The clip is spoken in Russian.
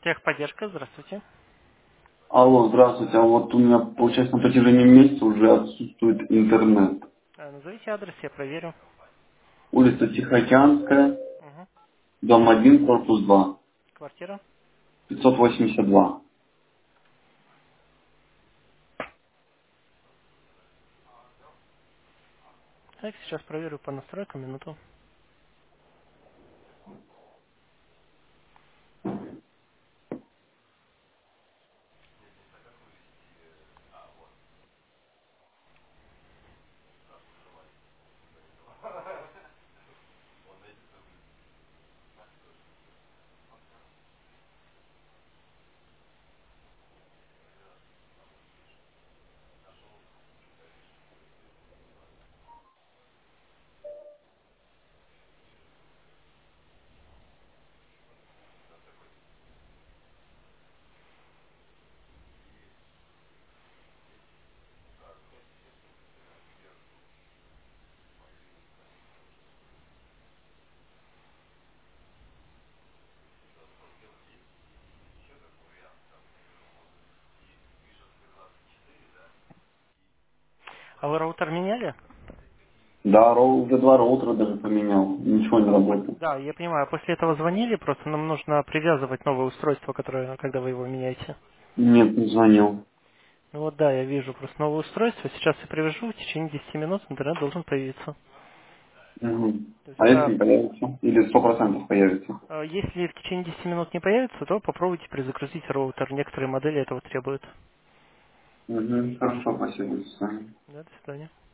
Техподдержка, здравствуйте. Алло, здравствуйте. А вот у меня, получается, на протяжении месяца уже отсутствует интернет. Назовите адрес, я проверю. Улица Тихоокеанская, Угу. дом 1, корпус 2, Квартира. 582. Так, сейчас проверю по настройкам, минуту. А вы роутер меняли? Да, уже два роутера даже поменял. Ничего не работает. Да, я понимаю. После этого звонили, просто нам нужно привязывать новое устройство, которое, когда вы его меняете. Нет, не звонил. Ну вот да, я вижу просто новое устройство. Сейчас я привяжу, в течение 10 минут интернет должен появиться. Мгм. То есть, А если не появится? Или 100% появится? если в течение 10 минут не появится, то попробуйте перезагрузить роутер. Некоторые модели этого требуют. Угу. Хорошо, спасибо. До свидания. Да, до свидания.